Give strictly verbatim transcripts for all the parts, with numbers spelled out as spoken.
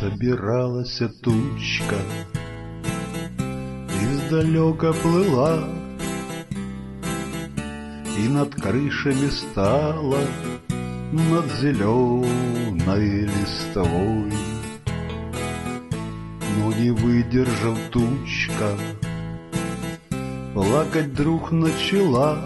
Собиралась тучка, издалека плыла, и над крышами стала, над зеленой листвой. Но не выдержав тучка, плакать вдруг начала,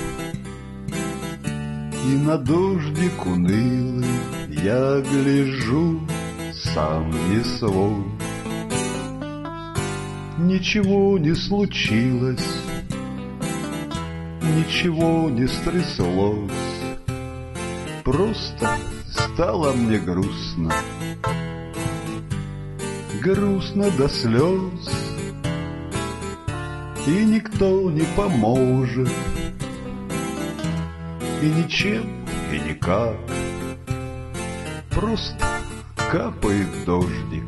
и на дождик унылый я гляжу, сам не свой. Ничего не случилось, ничего не стряслось, просто стало мне грустно, грустно до слез, и никто не поможет, и ничем, и никак, просто капает дождик,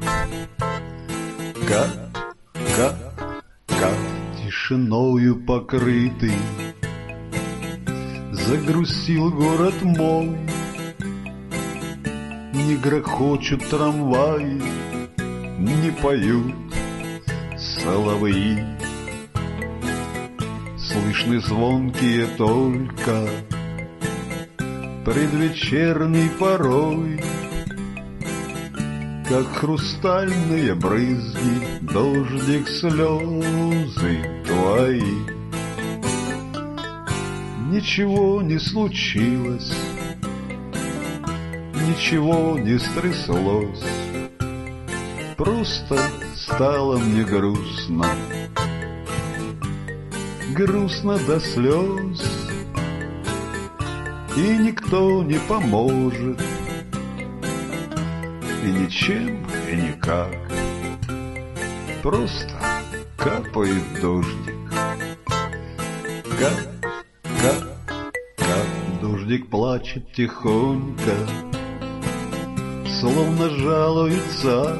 кап, кап, кап, тишиною покрытый. Загрустил город мой, не грохочут трамваи, не поют соловьи. Слышны звонкие только предвечерней порой, как хрустальные брызги, дождик, слезы твои. Ничего не случилось, ничего не стряслось, просто стало мне грустно, грустно до слез, и никто не поможет, и ничем, и никак, просто капает дождик, кап, кап, кап. Дождик плачет тихонько, словно жалуется,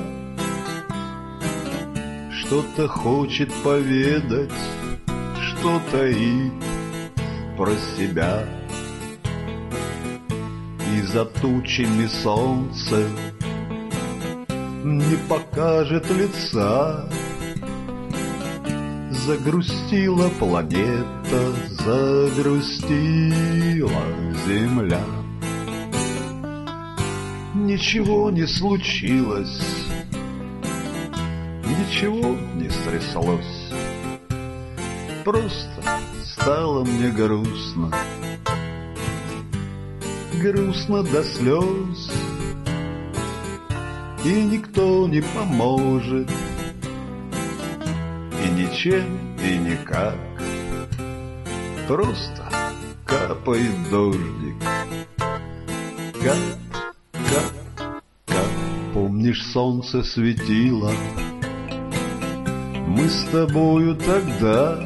что-то хочет поведать, что таит про себя. И за тучами солнце не покажет лица. Загрустила планета, загрустила Земля. Ничего не случилось, ничего не стряслось, просто стало мне грустно, грустно до слез, и никто не поможет, и ничем, и никак, просто капает дождик, кап, кап, кап. Помнишь, солнце светило, мы с тобою тогда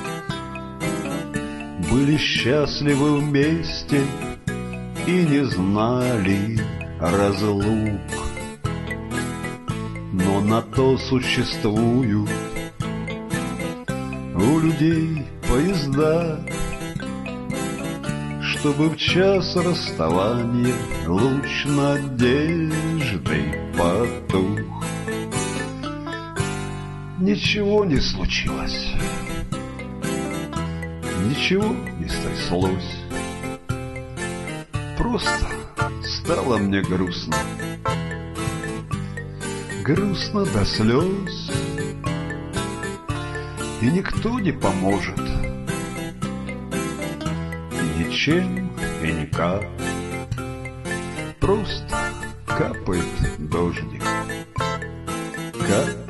были счастливы вместе и не знали разлук. Но на то существуют у людей поезда, чтобы в час расставания луч надежды потух. Ничего не случилось, ничего не стряслось, просто стало мне грустно, грустно до слез, и никто не поможет, и ничем, и никак, просто капает дождик, кап.